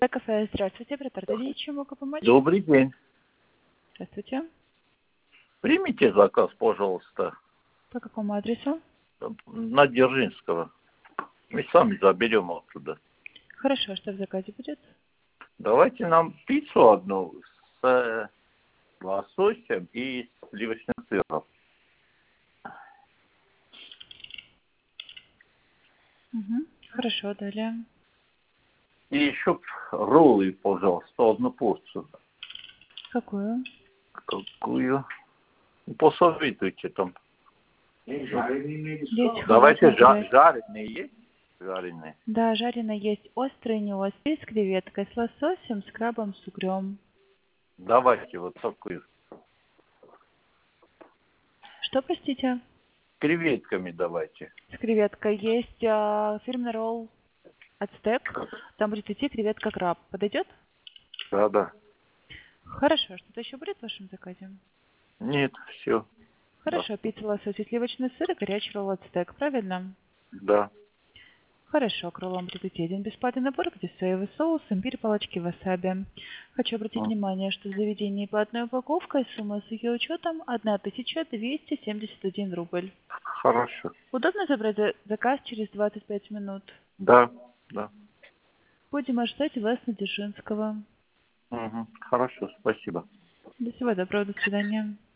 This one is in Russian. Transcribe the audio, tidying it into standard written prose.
Кафе, здравствуйте, оператор Дарья, чем могу помочь? Добрый день. Здравствуйте. Примите заказ, пожалуйста, По какому адресу? на Дзержинского. Мы сами заберем оттуда. Хорошо, что в заказе будет? Давайте нам пиццу одну с лососем и сливочным сыром. Угу. Хорошо, далее. И еще роллы, пожалуйста, одну порцию. Какую? Какую? Посоветуйте там. Есть Давайте холодные, жареные есть? Жареные. да, жареные есть острые, не острые, с креветкой, с лососем, с крабом, с угрем. Давайте вот такую. Что, простите? Креветками давайте. С креветкой есть фирменный ролл ацтек. Там будет идти креветка краб. Подойдет? Да. Хорошо, что-то еще будет в вашем заказе? Нет, все. Да. Хорошо, пицца, лосось и сливочный сыр и горячий ролл ацтек, правильно? Да. Хорошо, к роллам будет идти один бесплатный набор, где соевый соус, имбирь, палочки васаби. Хочу обратить внимание, что в заведении платная упаковка и сумма с ее учетом 1271 рубль. Хорошо. Удобно забрать заказ через 25 минут? Да. Будем ожидать вас на Дзержинского. Угу. Хорошо, спасибо. До всего доброго, до свидания.